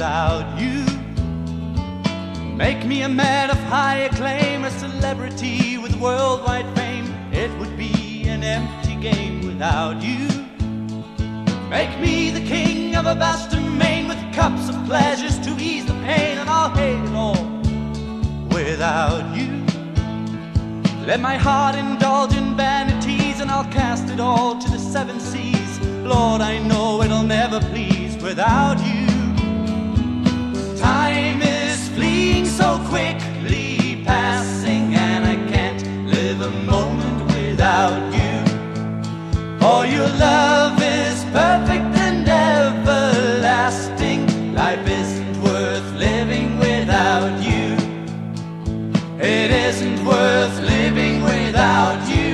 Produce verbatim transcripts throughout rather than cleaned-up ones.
without you. Make me a man of high acclaim, a celebrity with worldwide fame. It would be an empty game without you. Make me the king of a vast domain, with cups of pleasures to ease the pain, and I'll hate it all without you. Let my heart indulge in vanities, and I'll cast it all to the seven seas. Lord, I know it'll never please without you. Time is fleeing so quickly, passing, and I can't live a moment without you. For your love is perfect and everlasting. Life isn't worth living without you. It isn't worth living without you.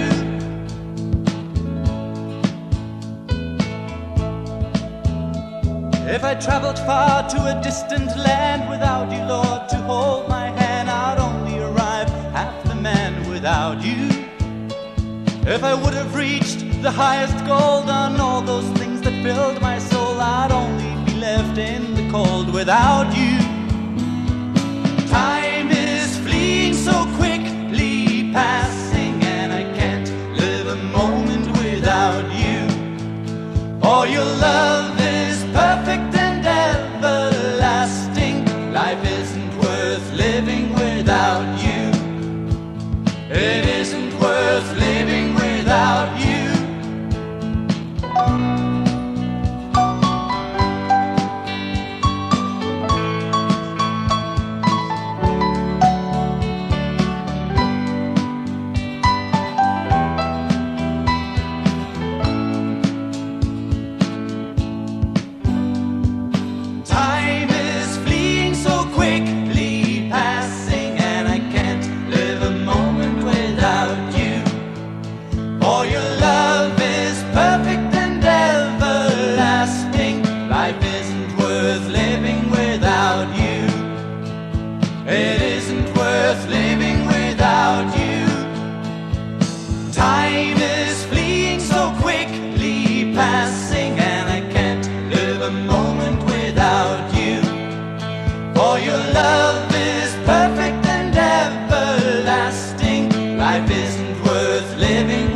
If I traveled far to a distant land without you, Lord, to hold my hand, I'd only arrive half the man without you. If I would have reached the highest goal, done all those things that filled my soul, I'd only be left in the cold without you. Time is fleeing so quickly, passing, and I can't live a moment without you. For your love is perfect and everlasting. Life isn't worth living without you. It isn't worth living without you. Time is fleeing so quickly, passing, and I can't live a moment without you. For your love is perfect and everlasting. Life isn't worth living without you. It isn't worth living without you. Time is fleeing so quickly, passing, and I can't live a moment without you. For your love is perfect and everlasting. Life isn't worth living